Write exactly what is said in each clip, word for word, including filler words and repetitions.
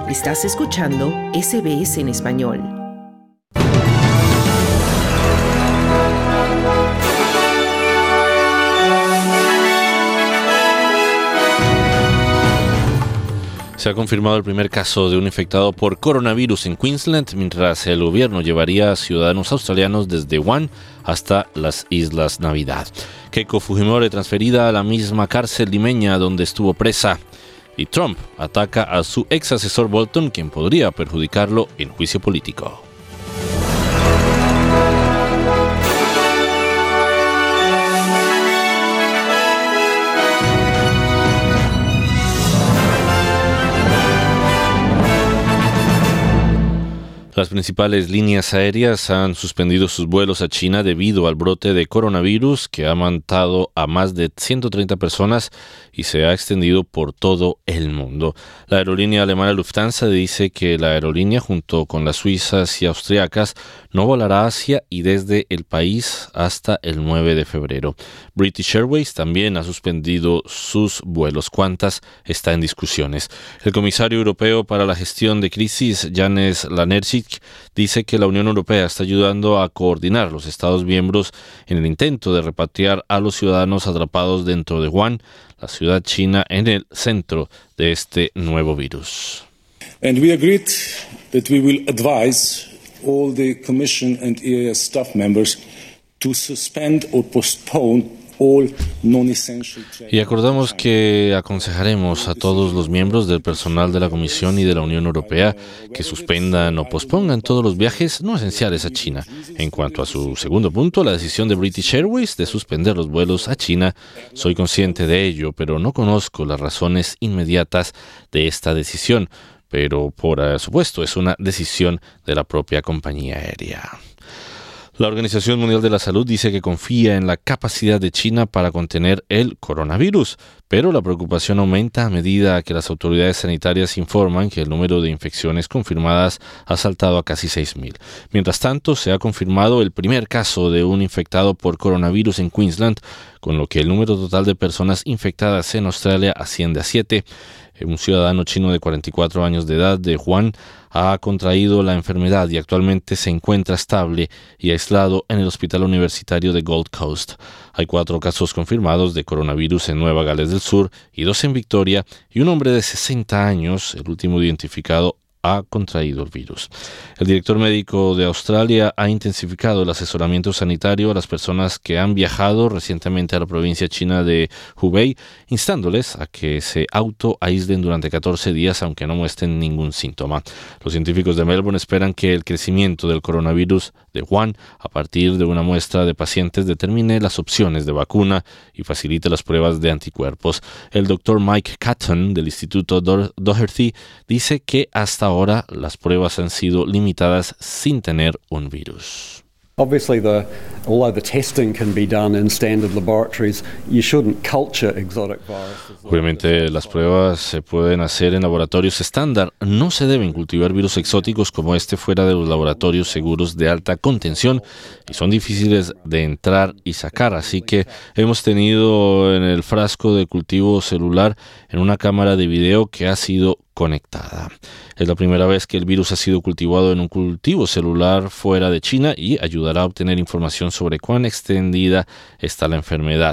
Estás escuchando S B S en español. Se ha confirmado el primer caso de un infectado por coronavirus en Queensland, mientras el gobierno llevaría a ciudadanos australianos desde Wuhan hasta las Islas Navidad. Keiko Fujimori transferida a la misma cárcel limeña donde estuvo presa. Y Trump ataca a su ex asesor Bolton, quien podría perjudicarlo en juicio político. Las principales líneas aéreas han suspendido sus vuelos a China debido al brote de coronavirus que ha matado a más de ciento treinta personas y se ha extendido por todo el mundo. La aerolínea alemana Lufthansa dice que la aerolínea, junto con las suizas y austriacas, no volará hacia y desde el país hasta el nueve de febrero. British Airways también ha suspendido sus vuelos. ¿Cuántas? Está en discusiones. El comisario europeo para la gestión de crisis, Janez Lenarčič, dice que la Unión Europea está ayudando a coordinar a los Estados miembros en el intento de repatriar a los ciudadanos atrapados dentro de Wuhan, la ciudad china en el centro de este nuevo virus. And we agreed that we will advise all the Commission and E A S staff members to suspend or postpone all non-essential travel. Y acordamos que aconsejaremos a todos los miembros del personal de la Comisión y de la Unión Europea que suspendan o pospongan todos los viajes no esenciales a China. En cuanto a su segundo punto, la decisión de British Airways de suspender los vuelos a China, soy consciente de ello, pero no conozco las razones inmediatas de esta decisión. Pero, por supuesto, es una decisión de la propia compañía aérea. La Organización Mundial de la Salud dice que confía en la capacidad de China para contener el coronavirus, pero la preocupación aumenta a medida que las autoridades sanitarias informan que el número de infecciones confirmadas ha saltado a casi seis mil. Mientras tanto, se ha confirmado el primer caso de un infectado por coronavirus en Queensland, con lo que el número total de personas infectadas en Australia asciende a siete. Un ciudadano chino de cuarenta y cuatro años de edad de Wuhan ha contraído la enfermedad y actualmente se encuentra estable y aislado en el Hospital Universitario de Gold Coast. Hay cuatro casos confirmados de coronavirus en Nueva Gales del Sur y dos en Victoria, y un hombre de sesenta años, el último identificado, ha contraído el virus. El director médico de Australia ha intensificado el asesoramiento sanitario a las personas que han viajado recientemente a la provincia china de Hubei, instándoles a que se auto-aíslen durante catorce días aunque no muestren ningún síntoma. Los científicos de Melbourne esperan que el crecimiento del coronavirus de Wuhan a partir de una muestra de pacientes determine las opciones de vacuna y facilite las pruebas de anticuerpos. El doctor Mike Catton del Instituto Doherty dice que hasta ahora las pruebas han sido limitadas sin tener un virus. Obviously, the, although the testing can be done in standard laboratories, you shouldn't culture exotic viruses. Obviamente, las pruebas se pueden hacer en laboratorios estándar. No se deben cultivar virus exóticos como este fuera de los laboratorios seguros de alta contención y son difíciles de entrar y sacar. Así que hemos tenido en el frasco de cultivo celular en una cámara de video que ha sido conectada. Es la primera vez que el virus ha sido cultivado en un cultivo celular fuera de China y ayudará a obtener información sobre cuán extendida está la enfermedad.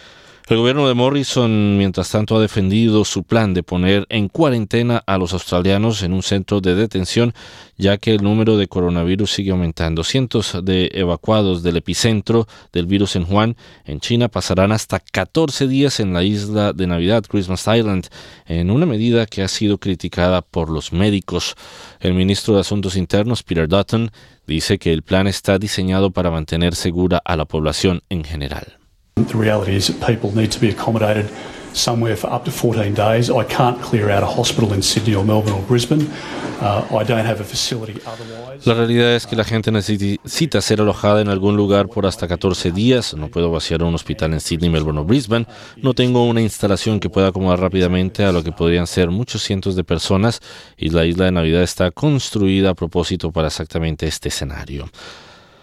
El gobierno de Morrison, mientras tanto, ha defendido su plan de poner en cuarentena a los australianos en un centro de detención, ya que el número de coronavirus sigue aumentando. Cientos de evacuados del epicentro del virus en Wuhan, en China, pasarán hasta catorce días en la isla de Navidad, Christmas Island, en una medida que ha sido criticada por los médicos. El ministro de Asuntos Internos, Peter Dutton, dice que el plan está diseñado para mantener segura a la población en general. The reality is that people need to be accommodated somewhere for up to fourteen days. I can't clear out a hospital in Sydney or Melbourne or Brisbane. Uh, I don't have a facility otherwise. La realidad es que la gente necesita ser alojada en algún lugar por hasta catorce días. No puedo vaciar un hospital en Sydney, Melbourne o Brisbane. No tengo una instalación que pueda acomodar rápidamente a lo que podrían ser muchos cientos de personas, y la isla de Navidad está construida a propósito para exactamente este escenario.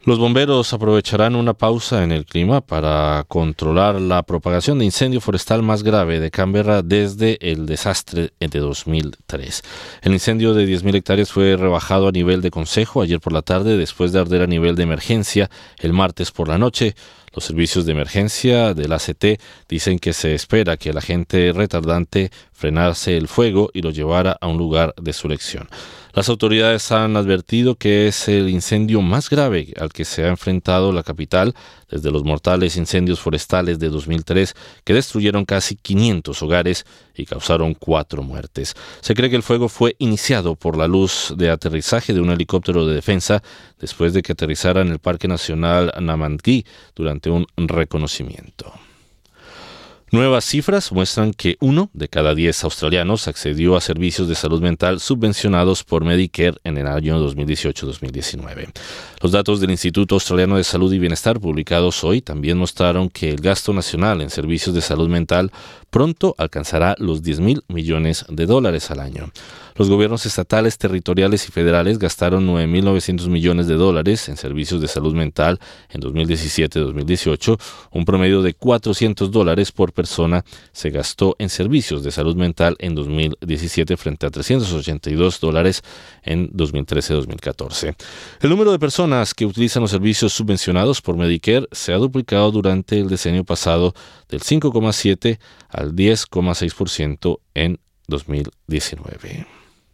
Los bomberos aprovecharán una pausa en el clima para controlar la propagación de incendio forestal más grave de Canberra desde el desastre de dos mil tres. El incendio de diez mil hectáreas fue rebajado a nivel de consejo ayer por la tarde después de arder a nivel de emergencia el martes por la noche. Los servicios de emergencia del A C T dicen que se espera que el agente retardante frenase el fuego y lo llevara a un lugar de su elección. Las autoridades han advertido que es el incendio más grave al que se ha enfrentado la capital desde los mortales incendios forestales de dos mil tres que destruyeron casi quinientos hogares y causaron cuatro muertes. Se cree que el fuego fue iniciado por la luz de aterrizaje de un helicóptero de defensa después de que aterrizara en el Parque Nacional Namangui durante un reconocimiento. Nuevas cifras muestran que uno de cada diez australianos accedió a servicios de salud mental subvencionados por Medicare en el año dos mil dieciocho dos mil diecinueve. Los datos del Instituto Australiano de Salud y Bienestar publicados hoy también mostraron que el gasto nacional en servicios de salud mental pronto alcanzará los diez mil millones de dólares al año. Los gobiernos estatales, territoriales y federales gastaron nueve mil novecientos millones de dólares en servicios de salud mental en dos mil diecisiete dos mil dieciocho. Un promedio de cuatrocientos dólares por persona se gastó en servicios de salud mental en dos mil diecisiete frente a trescientos ochenta y dos dólares en dos mil trece dos mil catorce. El número de personas que utilizan los servicios subvencionados por Medicare se ha duplicado durante el decenio pasado del cinco coma siete al diez coma seis por ciento en dos mil diecinueve.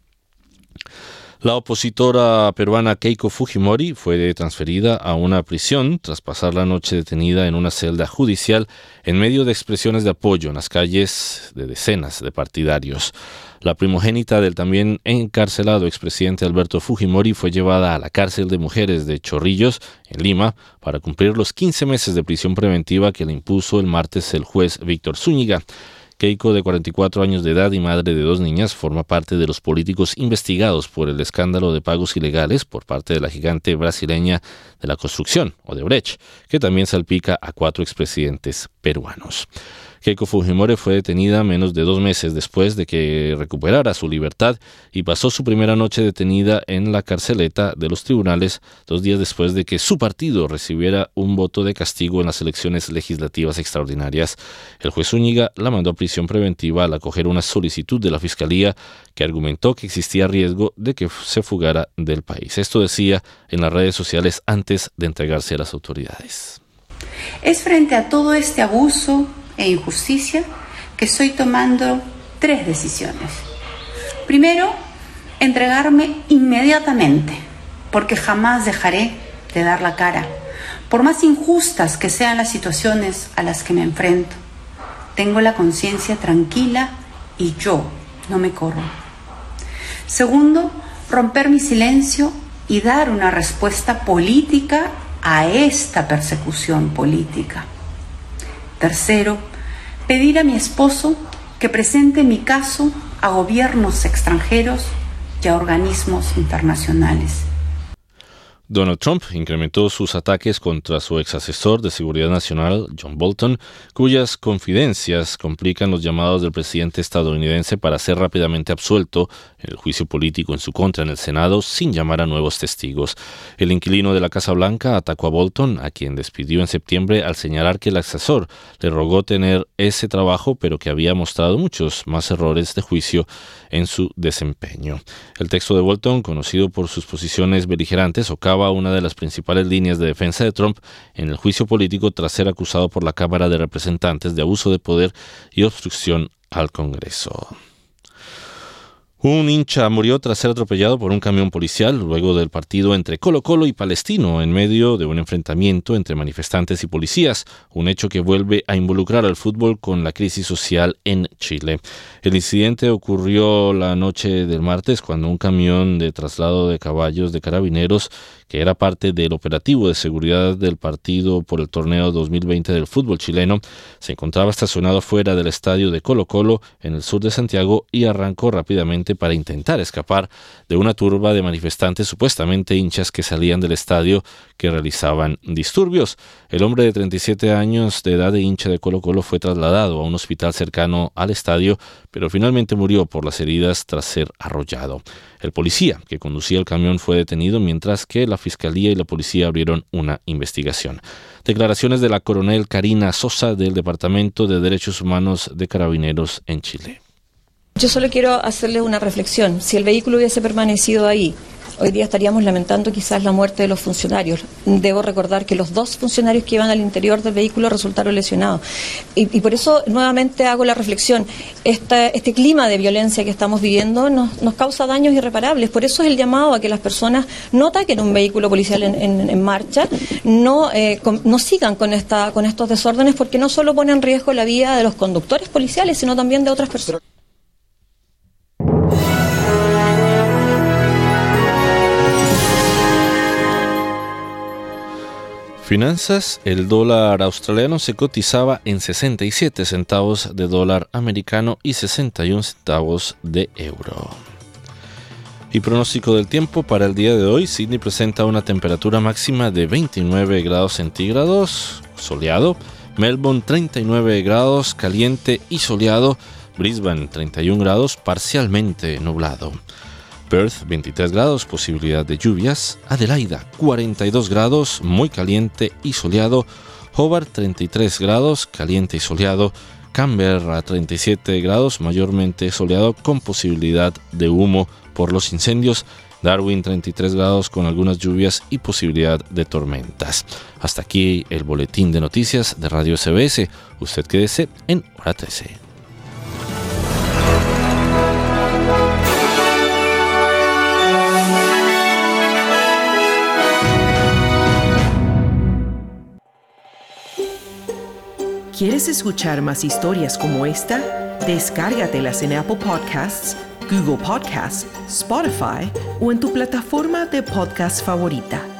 La opositora peruana Keiko Fujimori fue transferida a una prisión tras pasar la noche detenida en una celda judicial en medio de expresiones de apoyo en las calles de decenas de partidarios. La primogénita del también encarcelado expresidente Alberto Fujimori fue llevada a la cárcel de mujeres de Chorrillos, en Lima, para cumplir los quince meses de prisión preventiva que le impuso el martes el juez Víctor Zúñiga. Keiko, de cuarenta y cuatro años de edad y madre de dos niñas, forma parte de los políticos investigados por el escándalo de pagos ilegales por parte de la gigante brasileña de la construcción, Odebrecht, que también salpica a cuatro expresidentes peruanos. Keiko Fujimori fue detenida menos de dos meses después de que recuperara su libertad y pasó su primera noche detenida en la carceleta de los tribunales dos días después de que su partido recibiera un voto de castigo en las elecciones legislativas extraordinarias. El juez Zúñiga la mandó a prisión preventiva al acoger una solicitud de la Fiscalía que argumentó que existía riesgo de que se fugara del país. Esto decía en las redes sociales antes de entregarse a las autoridades. Es frente a todo este abuso e injusticia que estoy tomando tres decisiones. Primero, entregarme inmediatamente, porque jamás dejaré de dar la cara, por más injustas que sean las situaciones a las que me enfrento. Tengo la conciencia tranquila y yo no me corro. Segundo, romper mi silencio y dar una respuesta política a esta persecución política. Tercero, pedir a mi esposo que presente mi caso a gobiernos extranjeros y a organismos internacionales. Donald Trump incrementó sus ataques contra su exasesor de Seguridad Nacional, John Bolton, cuyas confidencias complican los llamados del presidente estadounidense para ser rápidamente absuelto en el juicio político en su contra en el Senado sin llamar a nuevos testigos. El inquilino de la Casa Blanca atacó a Bolton, a quien despidió en septiembre al señalar que el asesor le rogó tener ese trabajo, pero que había mostrado muchos más errores de juicio en su desempeño. El texto de Bolton, conocido por sus posiciones beligerantes, socava una de las principales líneas de defensa de Trump en el juicio político tras ser acusado por la Cámara de Representantes de abuso de poder y obstrucción al Congreso. Un hincha murió tras ser atropellado por un camión policial luego del partido entre Colo-Colo y Palestino en medio de un enfrentamiento entre manifestantes y policías, un hecho que vuelve a involucrar al fútbol con la crisis social en Chile. El incidente ocurrió la noche del martes cuando un camión de traslado de caballos de carabineros, que era parte del operativo de seguridad del partido por el torneo dos mil veinte del fútbol chileno, se encontraba estacionado fuera del estadio de Colo-Colo en el sur de Santiago y arrancó rápidamente precisamente para intentar escapar de una turba de manifestantes supuestamente hinchas que salían del estadio que realizaban disturbios. El hombre de treinta y siete años de edad de hincha de Colo-Colo fue trasladado a un hospital cercano al estadio, pero finalmente murió por las heridas tras ser arrollado. El policía que conducía el camión fue detenido, mientras que la Fiscalía y la policía abrieron una investigación. Declaraciones de la coronel Karina Sosa del Departamento de Derechos Humanos de Carabineros en Chile. Yo solo quiero hacerles una reflexión. Si el vehículo hubiese permanecido ahí, hoy día estaríamos lamentando quizás la muerte de los funcionarios. Debo recordar que los dos funcionarios que iban al interior del vehículo resultaron lesionados. Y, y por eso nuevamente hago la reflexión. Esta, este clima de violencia que estamos viviendo nos, nos causa daños irreparables. Por eso es el llamado a que las personas no ataquen un vehículo policial en, en, en marcha, no, eh, con, no sigan con, esta, con estos desórdenes, porque no solo ponen en riesgo la vida de los conductores policiales, sino también de otras personas. Finanzas, el dólar australiano se cotizaba en sesenta y siete centavos de dólar americano y sesenta y un centavos de euro. Y pronóstico del tiempo para el día de hoy: Sydney presenta una temperatura máxima de veintinueve grados centígrados, soleado; Melbourne treinta y nueve grados, caliente y soleado; Brisbane treinta y un grados, parcialmente nublado; Perth veintitrés grados, posibilidad de lluvias; Adelaida cuarenta y dos grados, muy caliente y soleado; Hobart treinta y tres grados, caliente y soleado; Canberra treinta y siete grados, mayormente soleado con posibilidad de humo por los incendios; Darwin treinta y tres grados con algunas lluvias y posibilidad de tormentas. Hasta aquí el boletín de noticias de Radio S B S. Usted quédese en Hora trece. ¿Quieres escuchar más historias como esta? Descárgatelas en Apple Podcasts, Google Podcasts, Spotify o en tu plataforma de podcast favorita.